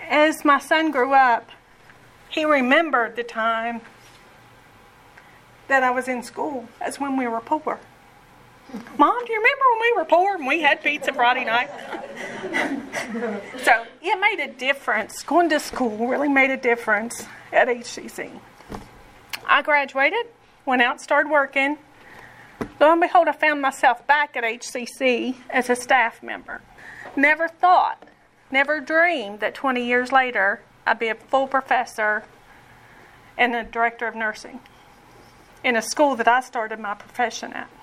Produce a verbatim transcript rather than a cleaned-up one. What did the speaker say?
as my son grew up, he remembered the time that I was in school. That's when we were poor. Mom, do you remember when we were poor and we had pizza Friday night? So it made a difference. Going to school really made a difference at H C C. I graduated, went out, started working. Lo and behold, I found myself back at H C C as a staff member. Never thought, never dreamed that twenty years later I'd be a full professor and a director of nursing in a school that I started my profession at.